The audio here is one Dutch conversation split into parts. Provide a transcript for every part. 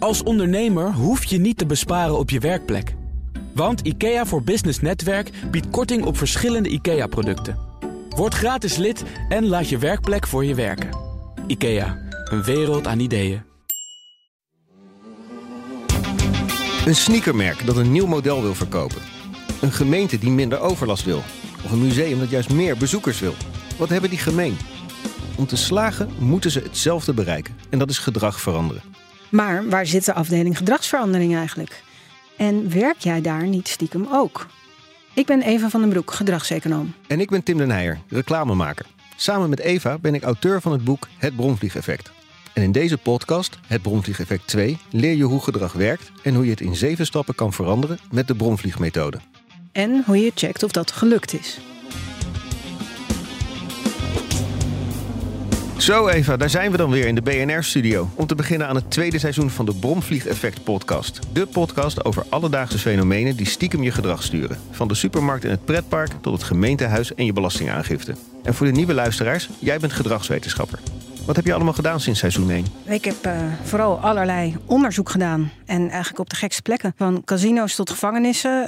Als ondernemer hoef je niet te besparen op je werkplek. Want IKEA voor Business Netwerk biedt korting op verschillende IKEA-producten. Word gratis lid en laat je werkplek voor je werken. IKEA, een wereld aan ideeën. Een sneakermerk dat een nieuw model wil verkopen. Een gemeente die minder overlast wil. Of een museum dat juist meer bezoekers wil. Wat hebben die gemeen? Om te slagen moeten ze hetzelfde bereiken. En dat is gedrag veranderen. Maar waar zit de afdeling gedragsverandering eigenlijk? En werk jij daar niet stiekem ook? Ik ben Eva van den Broek, gedragseconoom. En ik ben Tim den Heijer, reclamemaker. Samen met Eva ben ik auteur van het boek Het Bromvliegeffect. En in deze podcast, Het Bromvliegeffect 2, leer je hoe gedrag werkt en hoe je het in 7 stappen kan veranderen met de bromvliegmethode. En hoe je checkt of dat gelukt is. Zo Eva, daar zijn we dan weer in de BNR-studio. Om te beginnen aan het 2e seizoen van de Bromvliegeffect-podcast. De podcast over alledaagse fenomenen die stiekem je gedrag sturen. Van de supermarkt en het pretpark tot het gemeentehuis en je belastingaangifte. En voor de nieuwe luisteraars, jij bent gedragswetenschapper. Wat heb je allemaal gedaan sinds seizoen 1? Ik heb vooral allerlei onderzoek gedaan. En eigenlijk op de gekste plekken. Van casino's tot gevangenissen.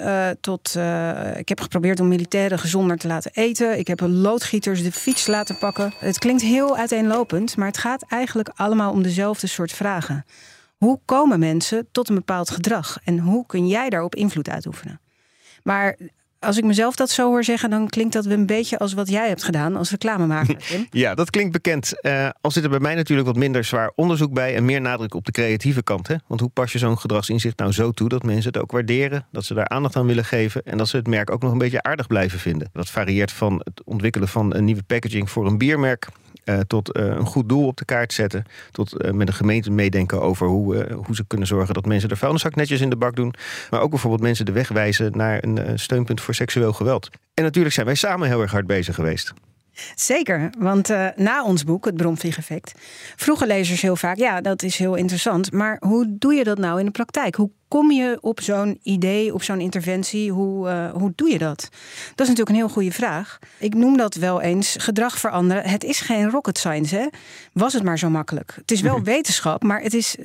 Ik heb geprobeerd om militairen gezonder te laten eten. Ik heb loodgieters de fiets laten pakken. Het klinkt heel uiteenlopend. Maar het gaat eigenlijk allemaal om dezelfde soort vragen. Hoe komen mensen tot een bepaald gedrag? En hoe kun jij daarop invloed uitoefenen? Maar als ik mezelf dat zo hoor zeggen, dan klinkt dat een beetje als wat jij hebt gedaan als reclamemaker, Tim. Ja, dat klinkt bekend. Al zit er bij mij natuurlijk wat minder zwaar onderzoek bij en meer nadruk op de creatieve kant. Hè? Want hoe pas je zo'n gedragsinzicht nou zo toe dat mensen het ook waarderen, dat ze daar aandacht aan willen geven en dat ze het merk ook nog een beetje aardig blijven vinden? Dat varieert van het ontwikkelen van een nieuwe packaging voor een biermerk, tot een goed doel op de kaart zetten, tot met een gemeente meedenken over hoe ze kunnen zorgen dat mensen de vuilniszak netjes in de bak doen. Maar ook bijvoorbeeld mensen de weg wijzen naar een steunpunt voor seksueel geweld. En natuurlijk zijn wij samen heel erg hard bezig geweest. Zeker, want na ons boek, Het Bromvliegeffect, vroegen lezers heel vaak, ja, dat is heel interessant, maar hoe doe je dat nou in de praktijk? Hoe kom je op zo'n idee, op zo'n interventie? Hoe doe je dat? Dat is natuurlijk een heel goede vraag. Ik noem dat wel eens gedrag veranderen. Het is geen rocket science, hè? Was het maar zo makkelijk. Het is wel wetenschap, maar het is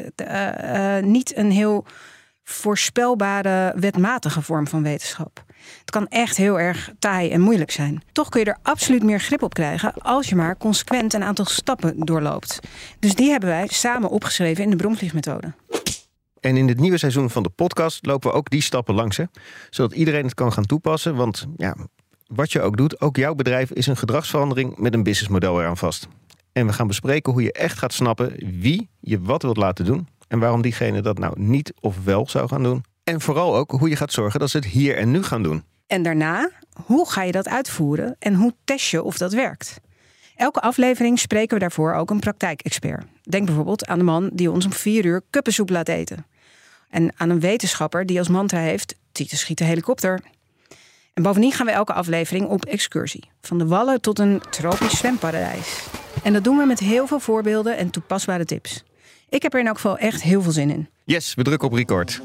niet een heel voorspelbare, wetmatige vorm van wetenschap. Het kan echt heel erg taai en moeilijk zijn. Toch kun je er absoluut meer grip op krijgen als je maar consequent een aantal stappen doorloopt. Dus die hebben wij samen opgeschreven in de bromvliegmethode. En in dit nieuwe seizoen van de podcast lopen we ook die stappen langs, hè? Zodat iedereen het kan gaan toepassen. Want ja, wat je ook doet, ook jouw bedrijf is een gedragsverandering met een businessmodel eraan vast. En we gaan bespreken hoe je echt gaat snappen wie je wat wilt laten doen en waarom diegene dat nou niet of wel zou gaan doen. En vooral ook hoe je gaat zorgen dat ze het hier en nu gaan doen. En daarna, hoe ga je dat uitvoeren en hoe test je of dat werkt? Elke aflevering spreken we daarvoor ook een praktijkexpert. Denk bijvoorbeeld aan de man die ons om 4 uur kuppensoep laat eten. En aan een wetenschapper die als mantra heeft, tieten schieten helikopter. En bovendien gaan we elke aflevering op excursie. Van de Wallen tot een tropisch zwemparadijs. En dat doen we met heel veel voorbeelden en toepasbare tips. Ik heb er in elk geval echt heel veel zin in. Yes, we drukken op record.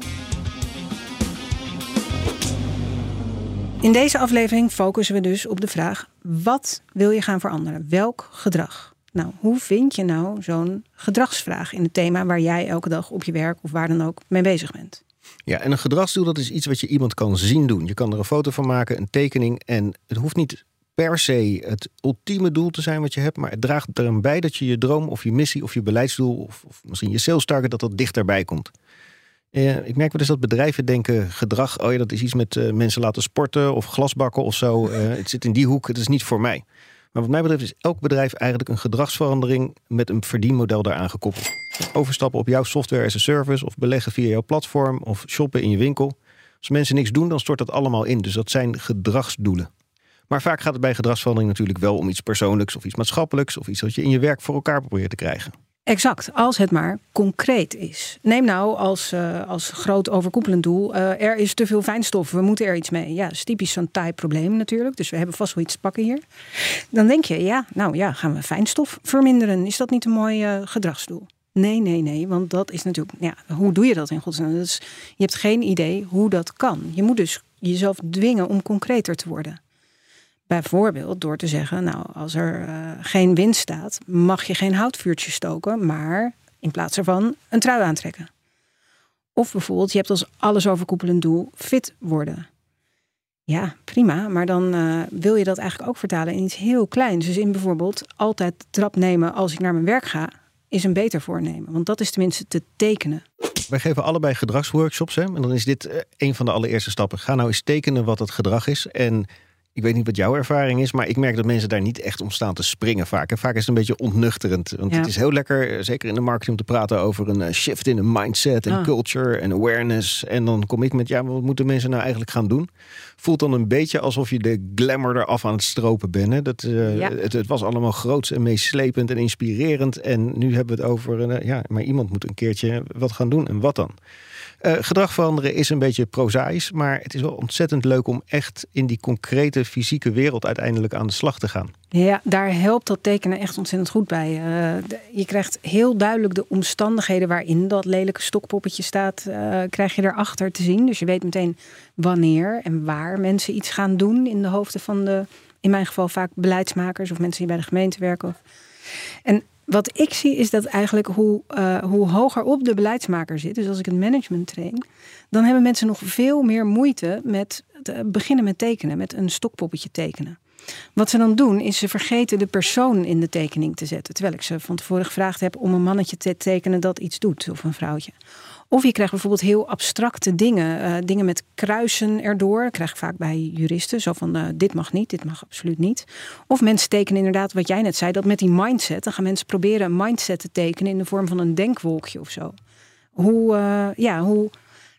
In deze aflevering focussen we dus op de vraag, wat wil je gaan veranderen? Welk gedrag? Nou, hoe vind je nou zo'n gedragsvraag in het thema waar jij elke dag op je werk of waar dan ook mee bezig bent? Ja, en een gedragsdoel, dat is iets wat je iemand kan zien doen. Je kan er een foto van maken, een tekening. En het hoeft niet per se het ultieme doel te zijn wat je hebt, maar het draagt eraan bij dat je je droom of je missie of je beleidsdoel of misschien je sales target, dat dichterbij komt. Ik merk wel eens dat bedrijven denken gedrag, oh ja, dat is iets met mensen laten sporten of glasbakken of zo. Het zit in die hoek, het is niet voor mij. Maar wat mij betreft is elk bedrijf eigenlijk een gedragsverandering met een verdienmodel daaraan gekoppeld. Overstappen op jouw software as a service of beleggen via jouw platform of shoppen in je winkel. Als mensen niks doen, dan stort dat allemaal in. Dus dat zijn gedragsdoelen. Maar vaak gaat het bij gedragsverandering natuurlijk wel om iets persoonlijks of iets maatschappelijks of iets wat je in je werk voor elkaar probeert te krijgen. Exact, als het maar concreet is. Neem nou als groot overkoepelend doel, er is te veel fijnstof, we moeten er iets mee. Ja, dat is typisch zo'n taai probleem natuurlijk, dus we hebben vast wel iets te pakken hier. Dan denk je, gaan we fijnstof verminderen? Is dat niet een mooi gedragsdoel? Nee, want dat is natuurlijk, hoe doe je dat in godsnaam? Je hebt geen idee hoe dat kan. Je moet dus jezelf dwingen om concreter te worden. Bijvoorbeeld door te zeggen, als er geen wind staat, mag je geen houtvuurtje stoken, maar in plaats ervan een trui aantrekken. Of bijvoorbeeld, je hebt als alles overkoepelend doel fit worden. Ja, prima. Maar dan wil je dat eigenlijk ook vertalen in iets heel kleins. Dus in bijvoorbeeld altijd de trap nemen als ik naar mijn werk ga, is een beter voornemen. Want dat is tenminste te tekenen. Wij geven allebei gedragsworkshops. Hè? En dan is dit een van de allereerste stappen. Ga nou eens tekenen wat het gedrag is. En ik weet niet wat jouw ervaring is, maar ik merk dat mensen daar niet echt om staan te springen vaak. En vaak is het een beetje ontnuchterend. Want het is heel lekker, zeker in de marketing, om te praten over een shift in de mindset en culture en awareness. En dan kom ik met, wat moeten mensen nou eigenlijk gaan doen? Voelt dan een beetje alsof je de glamour eraf aan het stropen bent. Hè? Het was allemaal groots en meeslepend en inspirerend. En nu hebben we het over, maar iemand moet een keertje wat gaan doen. En wat dan? Gedrag veranderen is een beetje prozaïs, maar het is wel ontzettend leuk om echt in die concrete fysieke wereld uiteindelijk aan de slag te gaan. Ja, daar helpt dat tekenen echt ontzettend goed bij. Je krijgt heel duidelijk de omstandigheden waarin dat lelijke stokpoppetje staat, krijg je erachter te zien. Dus je weet meteen wanneer en waar mensen iets gaan doen in de hoofden van de, in mijn geval vaak beleidsmakers of mensen die bij de gemeente werken. En wat ik zie is dat eigenlijk hoe hoger op de beleidsmaker zit, dus als ik het management train, dan hebben mensen nog veel meer moeite met beginnen met tekenen, met een stokpoppetje tekenen. Wat ze dan doen, is ze vergeten de persoon in de tekening te zetten. Terwijl ik ze van tevoren gevraagd heb om een mannetje te tekenen dat iets doet, of een vrouwtje. Of je krijgt bijvoorbeeld heel abstracte dingen. Dingen met kruisen erdoor. Dat krijg ik vaak bij juristen. Zo van, dit mag niet, dit mag absoluut niet. Of mensen tekenen inderdaad, wat jij net zei, dat met die mindset. Dan gaan mensen proberen een mindset te tekenen in de vorm van een denkwolkje of zo. Hoe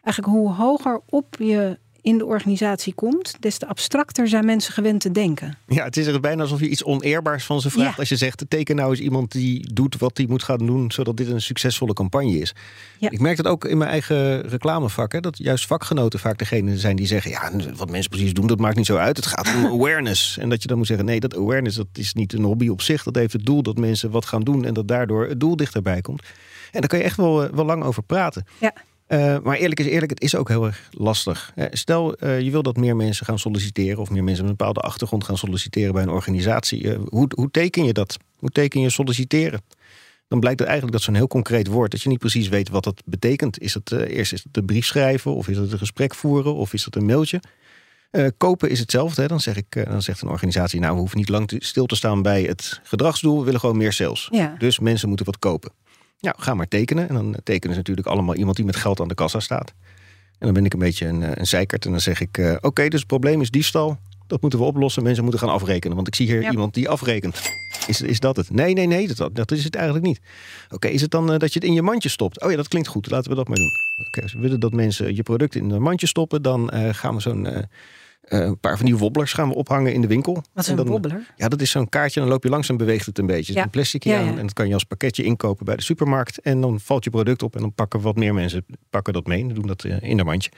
hoger op je in de organisatie komt, des te abstracter zijn mensen gewend te denken. Ja, het is er bijna alsof je iets oneerbaars van ze vraagt. Ja. Als je zegt, teken nou eens iemand die doet wat hij moet gaan doen, zodat dit een succesvolle campagne is. Ja. Ik merk dat ook in mijn eigen reclamevak, hè, dat juist vakgenoten vaak degene zijn die zeggen, wat mensen precies doen, dat maakt niet zo uit. Het gaat om awareness. En dat je dan moet zeggen, nee, dat awareness, dat is niet een hobby op zich. Dat heeft het doel dat mensen wat gaan doen en dat daardoor het doel dichterbij komt. En daar kan je echt wel lang over praten. Ja. Maar eerlijk is eerlijk, het is ook heel erg lastig. Stel, je wil dat meer mensen gaan solliciteren of meer mensen met een bepaalde achtergrond gaan solliciteren bij een organisatie. Hoe teken je dat? Hoe teken je solliciteren? Dan blijkt het eigenlijk dat zo'n heel concreet woord, dat je niet precies weet wat dat betekent. Is het eerst is het een brief schrijven of is het een gesprek voeren of is het een mailtje? Kopen is hetzelfde. Hè? Dan zegt een organisatie, we hoeven niet lang stil te staan bij het gedragsdoel. We willen gewoon meer sales. Ja. Dus mensen moeten wat kopen. Nou, ga maar tekenen. En dan tekenen ze natuurlijk allemaal iemand die met geld aan de kassa staat. En dan ben ik een beetje een zeikert. En dan zeg ik, oké, dus het probleem is diefstal. Dat moeten we oplossen. Mensen moeten gaan afrekenen. Want ik zie hier iemand die afrekent. Is dat het? Nee, dat is het eigenlijk niet. Oké, is het dan dat je het in je mandje stopt? Oh ja, dat klinkt goed. Laten we dat maar doen. Oké, als we willen dat mensen je product in een mandje stoppen, dan gaan we zo'n een paar van die wobblers gaan we ophangen in de winkel. Wat is een wobbler? Ja, dat is zo'n kaartje. Dan loop je langs en beweegt het een beetje. Er zit een plasticje aan en dat kan je als pakketje inkopen bij de supermarkt. En dan valt je product op en dan pakken wat meer mensen dat mee en doen dat in een mandje.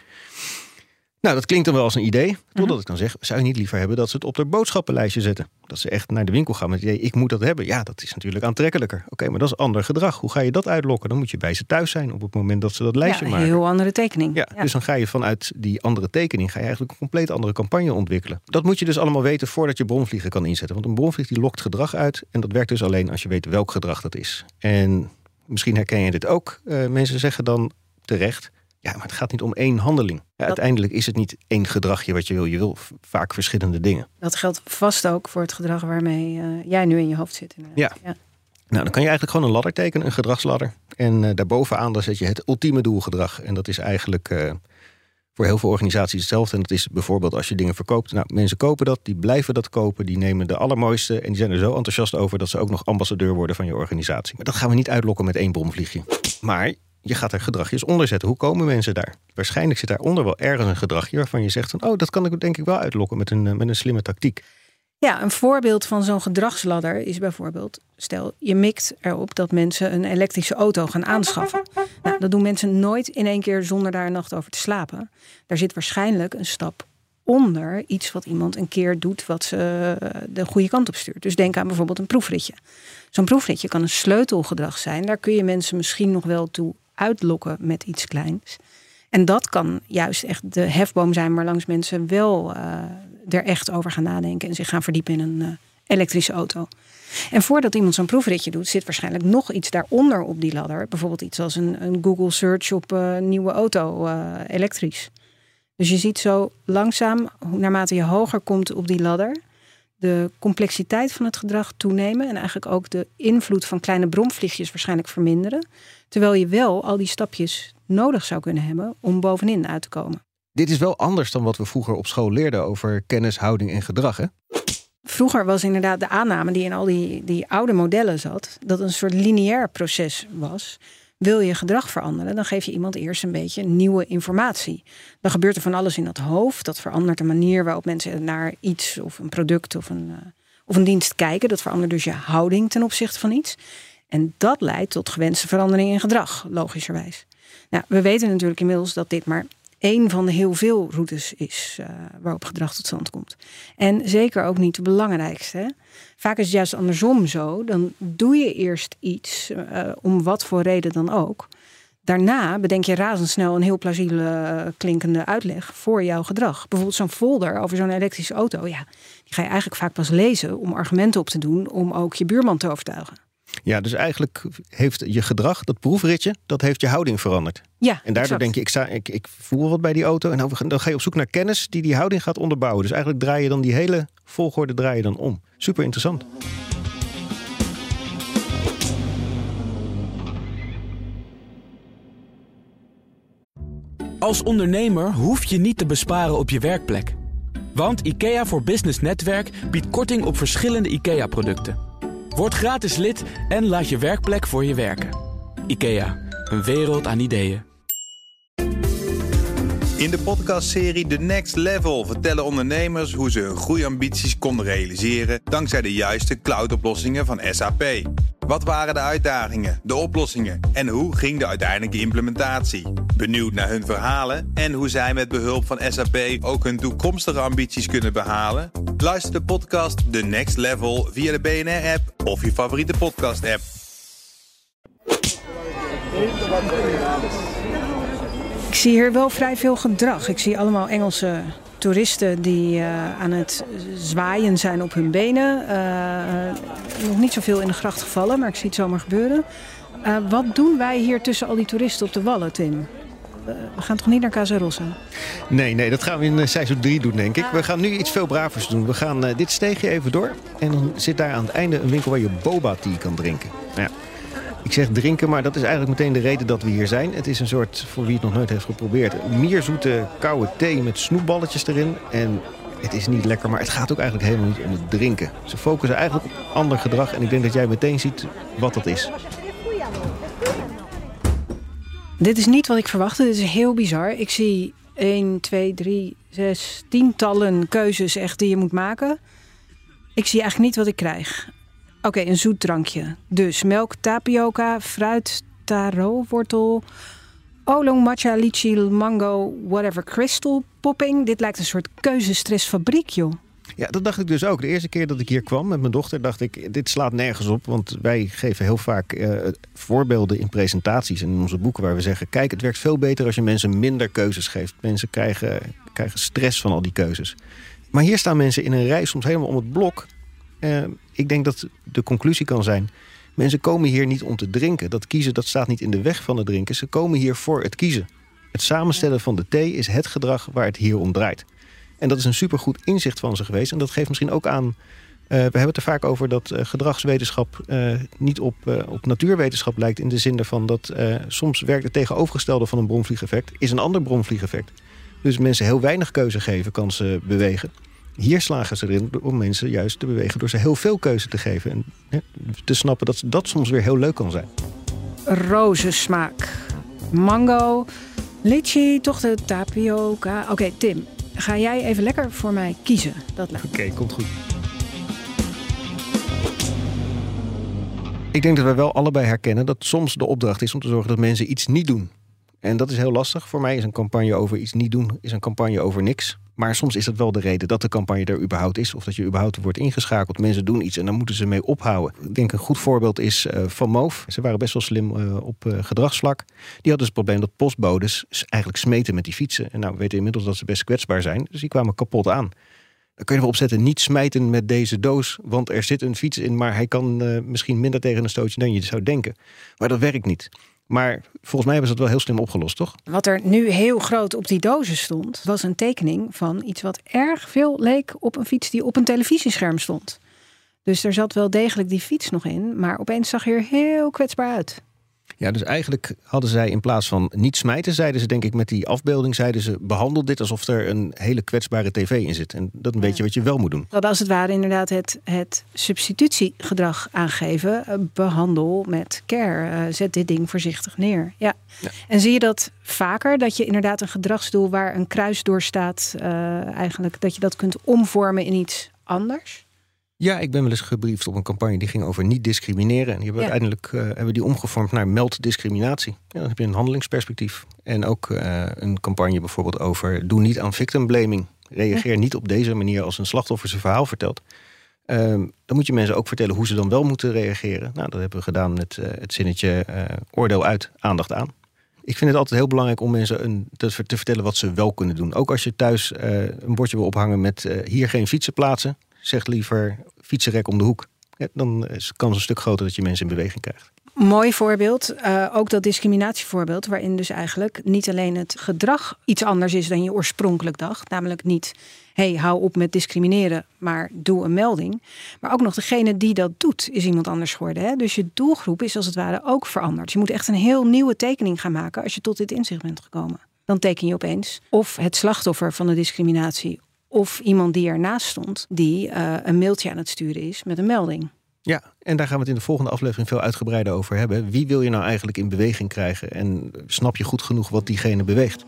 Nou, dat klinkt dan wel als een idee. Totdat ik dan zeg, zou je niet liever hebben dat ze het op haar boodschappenlijstje zetten? Dat ze echt naar de winkel gaan met het idee, ik moet dat hebben. Ja, dat is natuurlijk aantrekkelijker. Oké, maar dat is ander gedrag. Hoe ga je dat uitlokken? Dan moet je bij ze thuis zijn op het moment dat ze dat lijstje maken. Een heel andere tekening. Ja, dus dan ga je vanuit die andere tekening eigenlijk een compleet andere campagne ontwikkelen. Dat moet je dus allemaal weten voordat je bronvliegen kan inzetten. Want een bronvlieg die lokt gedrag uit. En dat werkt dus alleen als je weet welk gedrag dat is. En misschien herken je dit ook. Mensen zeggen dan terecht, ja, maar het gaat niet om één handeling. Ja, uiteindelijk is het niet één gedragje wat je wil. Je wil vaak verschillende dingen. Dat geldt vast ook voor het gedrag waarmee jij nu in je hoofd zit. Ja. Nou, dan kan je eigenlijk gewoon een ladder tekenen, een gedragsladder. En daarbovenaan dan zet je het ultieme doelgedrag. En dat is eigenlijk voor heel veel organisaties hetzelfde. En dat is bijvoorbeeld als je dingen verkoopt. Nou, mensen kopen dat, die blijven dat kopen. Die nemen de allermooiste en die zijn er zo enthousiast over dat ze ook nog ambassadeur worden van je organisatie. Maar dat gaan we niet uitlokken met één bronvliegje. Maar je gaat er gedragjes onder zetten. Hoe komen mensen daar? Waarschijnlijk zit daaronder wel ergens een gedragje waarvan je zegt van, dat kan ik denk ik wel uitlokken met een slimme tactiek. Ja, een voorbeeld van zo'n gedragsladder is bijvoorbeeld, stel je mikt erop dat mensen een elektrische auto gaan aanschaffen. Nou, dat doen mensen nooit in één keer zonder daar een nacht over te slapen. Daar zit waarschijnlijk een stap onder iets wat iemand een keer doet wat ze de goede kant op stuurt. Dus denk aan bijvoorbeeld een proefritje. Zo'n proefritje kan een sleutelgedrag zijn. Daar kun je mensen misschien nog wel toe uitlokken met iets kleins. En dat kan juist echt de hefboom zijn, maar langs mensen wel er echt over gaan nadenken en zich gaan verdiepen in een elektrische auto. En voordat iemand zo'n proefritje doet, zit waarschijnlijk nog iets daaronder op die ladder. Bijvoorbeeld iets als een Google search op nieuwe auto, elektrisch. Dus je ziet zo langzaam, naarmate je hoger komt op die ladder, de complexiteit van het gedrag toenemen en eigenlijk ook de invloed van kleine bromvliegjes waarschijnlijk verminderen. Terwijl je wel al die stapjes nodig zou kunnen hebben om bovenin uit te komen. Dit is wel anders dan wat we vroeger op school leerden over kennis, houding en gedrag, hè? Vroeger was inderdaad de aanname die in al die oude modellen zat, dat een soort lineair proces was. Wil je gedrag veranderen, dan geef je iemand eerst een beetje nieuwe informatie. Dan gebeurt er van alles in dat hoofd. Dat verandert de manier waarop mensen naar iets of een product of een dienst kijken. Dat verandert dus je houding ten opzichte van iets. En dat leidt tot gewenste verandering in gedrag, logischerwijs. Nou, we weten natuurlijk inmiddels dat dit maar één van de heel veel routes is waarop gedrag tot stand komt. En zeker ook niet de belangrijkste. Hè? Vaak is het juist andersom zo. Dan doe je eerst iets, om wat voor reden dan ook. Daarna bedenk je razendsnel een heel plausibele klinkende uitleg voor jouw gedrag. Bijvoorbeeld zo'n folder over zo'n elektrische auto. Ja, die ga je eigenlijk vaak pas lezen om argumenten op te doen om ook je buurman te overtuigen. Ja, dus eigenlijk heeft je gedrag, dat proefritje, dat heeft je houding veranderd. Ja, en daardoor denk je, ik voel wat bij die auto. En dan ga je op zoek naar kennis die houding gaat onderbouwen. Dus eigenlijk draai je dan die hele volgorde dan om. Super interessant. Als ondernemer hoef je niet te besparen op je werkplek. Want IKEA voor Business Netwerk biedt korting op verschillende IKEA-producten. Word gratis lid en laat je werkplek voor je werken. IKEA, een wereld aan ideeën. In de podcastserie The Next Level vertellen ondernemers hoe ze hun groeiambities konden realiseren dankzij de juiste cloudoplossingen van SAP. Wat waren de uitdagingen, de oplossingen en hoe ging de uiteindelijke implementatie? Benieuwd naar hun verhalen en hoe zij met behulp van SAP ook hun toekomstige ambities kunnen behalen? Luister de podcast The Next Level via de BNR-app of je favoriete podcast-app. Ik zie hier wel vrij veel gedrag. Ik zie allemaal Engelse toeristen die aan het zwaaien zijn op hun benen. Nog niet zoveel in de gracht gevallen, maar ik zie het zomaar gebeuren. Wat doen wij hier tussen al die toeristen op de Wallen, Tim? We gaan toch niet naar Casa Rossa? Nee, dat gaan we in seizoen 3 doen, denk ik. We gaan nu iets veel bravers doen. We gaan dit steegje even door. En dan zit daar aan het einde een winkel waar je boba tea kan drinken. Nou ja, ik zeg drinken, maar dat is eigenlijk meteen de reden dat we hier zijn. Het is een soort, voor wie het nog nooit heeft geprobeerd, mierzoete koude thee met snoepballetjes erin. En het is niet lekker, maar het gaat ook eigenlijk helemaal niet om het drinken. Ze focussen eigenlijk op ander gedrag en ik denk dat jij meteen ziet wat dat is. Dit is niet wat ik verwachtte. Dit is heel bizar. Ik zie 1, 2, 3, 6, tientallen keuzes echt die je moet maken. Ik zie eigenlijk niet wat ik krijg. Oké, een zoet drankje. Dus melk, tapioca, fruit, taro, wortel, oolong, matcha, lychee, mango, whatever, crystal popping. Dit lijkt een soort keuzestressfabriek, joh. Ja, dat dacht ik dus ook. De eerste keer dat ik hier kwam met mijn dochter dacht ik, dit slaat nergens op. Want wij geven heel vaak voorbeelden in presentaties en in onze boeken waar we zeggen, kijk, het werkt veel beter als je mensen minder keuzes geeft. Mensen krijgen stress van al die keuzes. Maar hier staan mensen in een rij soms helemaal om het blok. Ik denk dat de conclusie kan zijn, mensen komen hier niet om te drinken. Dat kiezen, dat staat niet in de weg van het drinken. Ze komen hier voor het kiezen. Het samenstellen van de thee is het gedrag waar het hier om draait. En dat is een supergoed inzicht van ze geweest. En dat geeft misschien ook aan, we hebben het er vaak over dat gedragswetenschap niet op natuurwetenschap lijkt. In de zin ervan dat soms werkt het tegenovergestelde van een bromvliegeffect is een ander bromvliegeffect. Dus mensen heel weinig keuze geven, kan ze bewegen. Hier slagen ze erin om mensen juist te bewegen door ze heel veel keuze te geven. En te snappen dat dat soms weer heel leuk kan zijn. Rozensmaak, mango, lychee, toch de tapioca. Oké, Tim, ga jij even lekker voor mij kiezen? Oké, komt goed. Ik denk dat wij wel allebei herkennen dat soms de opdracht is om te zorgen dat mensen iets niet doen. En dat is heel lastig. Voor mij is een campagne over iets niet doen is een campagne over niks. Maar soms is dat wel de reden dat de campagne er überhaupt is. Of dat je überhaupt wordt ingeschakeld. Mensen doen iets en dan moeten ze mee ophouden. Ik denk een goed voorbeeld is Van Moof. Ze waren best wel slim op gedragsvlak. Die hadden dus het probleem dat postbodes eigenlijk smeten met die fietsen. En nou, we weten inmiddels dat ze best kwetsbaar zijn. Dus die kwamen kapot aan. Dan kun je erop zetten, niet smijten met deze doos, want er zit een fiets in, maar hij kan misschien minder tegen een stootje dan je zou denken. Maar dat werkt niet. Maar volgens mij hebben ze dat wel heel slim opgelost, toch? Wat er nu heel groot op die dozen stond, was een tekening van iets wat erg veel leek op een fiets die op een televisiescherm stond. Dus er zat wel degelijk die fiets nog in, maar opeens zag hij er heel kwetsbaar uit. Ja, dus eigenlijk hadden zij in plaats van niet smijten, zeiden ze denk ik met die afbeelding, zeiden ze behandel dit alsof er een hele kwetsbare tv in zit. En dat een beetje wat je wel moet doen. Dat als het ware inderdaad het substitutiegedrag aangeven. Behandel met care. Zet dit ding voorzichtig neer. Ja. En zie je dat vaker? Dat je inderdaad een gedragsdoel waar een kruis door staat, eigenlijk dat je dat kunt omvormen in iets anders? Ja, ik ben wel eens gebriefd op een campagne die ging over niet discrimineren. En die hebben uiteindelijk hebben die omgevormd naar meld discriminatie. Ja, dan heb je een handelingsperspectief. En ook een campagne bijvoorbeeld over doe niet aan victim blaming. Reageer niet op deze manier als een slachtoffer zijn verhaal vertelt. Dan moet je mensen ook vertellen hoe ze dan wel moeten reageren. Nou, dat hebben we gedaan met het zinnetje oordeel uit, aandacht aan. Ik vind het altijd heel belangrijk om mensen te vertellen wat ze wel kunnen doen. Ook als je thuis een bordje wil ophangen met hier geen fietsen plaatsen. Zeg liever fietsenrek om de hoek. Ja, dan is de kans een stuk groter dat je mensen in beweging krijgt. Mooi voorbeeld. Ook dat discriminatievoorbeeld, waarin dus eigenlijk niet alleen het gedrag iets anders is dan je oorspronkelijk dacht. Namelijk niet, hou op met discrimineren, maar doe een melding. Maar ook nog degene die dat doet, is iemand anders geworden. Hè? Dus je doelgroep is als het ware ook veranderd. Je moet echt een heel nieuwe tekening gaan maken als je tot dit inzicht bent gekomen. Dan teken je opeens of het slachtoffer van de discriminatie of iemand die ernaast stond, die een mailtje aan het sturen is met een melding. Ja, en daar gaan we het in de volgende aflevering veel uitgebreider over hebben. Wie wil je nou eigenlijk in beweging krijgen? En snap je goed genoeg wat diegene beweegt?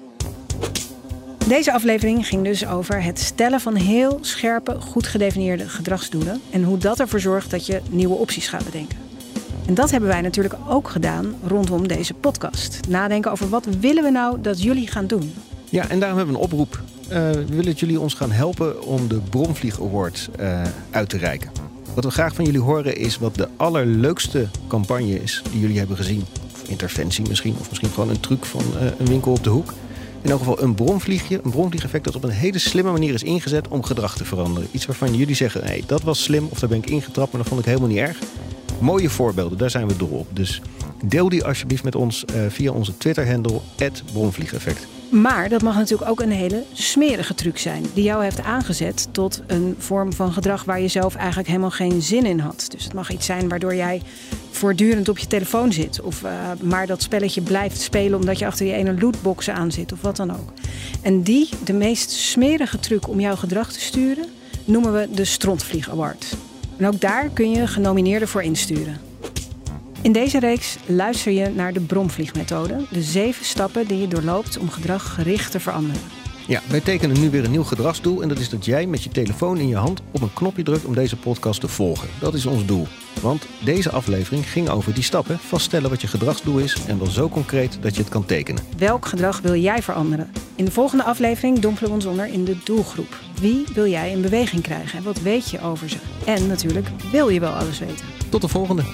Deze aflevering ging dus over het stellen van heel scherpe, goed gedefinieerde gedragsdoelen. En hoe dat ervoor zorgt dat je nieuwe opties gaat bedenken. En dat hebben wij natuurlijk ook gedaan rondom deze podcast. Nadenken over wat willen we nou dat jullie gaan doen? Ja, en daarom hebben we een oproep. We willen dat jullie ons gaan helpen om de Bromvlieg Award uit te reiken. Wat we graag van jullie horen is wat de allerleukste campagne is die jullie hebben gezien. Of interventie misschien, of misschien gewoon een truc van een winkel op de hoek. In elk geval een bromvliegeffect dat op een hele slimme manier is ingezet om gedrag te veranderen. Iets waarvan jullie zeggen, hey, dat was slim of daar ben ik ingetrapt, maar dat vond ik helemaal niet erg. Mooie voorbeelden, daar zijn we dol op. Dus deel die alsjeblieft met ons via onze Twitter-handle @bromvliegeffect. Maar dat mag natuurlijk ook een hele smerige truc zijn die jou heeft aangezet tot een vorm van gedrag waar je zelf eigenlijk helemaal geen zin in had. Dus het mag iets zijn waardoor jij voortdurend op je telefoon zit. Of maar dat spelletje blijft spelen omdat je achter die ene lootbox aan zit of wat dan ook. En de meest smerige truc om jouw gedrag te sturen, noemen we de Strontvlieg Award. En ook daar kun je genomineerden voor insturen. In deze reeks luister je naar de bromvliegmethode. De 7 stappen die je doorloopt om gedrag gericht te veranderen. Ja, wij tekenen nu weer een nieuw gedragsdoel. En dat is dat jij met je telefoon in je hand op een knopje drukt om deze podcast te volgen. Dat is ons doel. Want deze aflevering ging over die stappen. Vaststellen wat je gedragsdoel is en wel zo concreet dat je het kan tekenen. Welk gedrag wil jij veranderen? In de volgende aflevering dompelen we ons onder in de doelgroep. Wie wil jij in beweging krijgen en wat weet je over ze? En natuurlijk, wil je wel alles weten? Tot de volgende.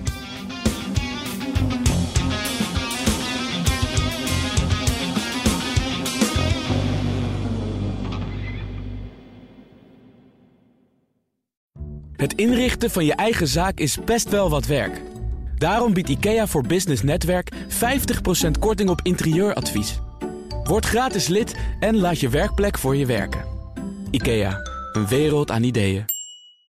Het inrichten van je eigen zaak is best wel wat werk. Daarom biedt IKEA voor Business Netwerk 50% korting op interieuradvies. Word gratis lid en laat je werkplek voor je werken. IKEA, een wereld aan ideeën.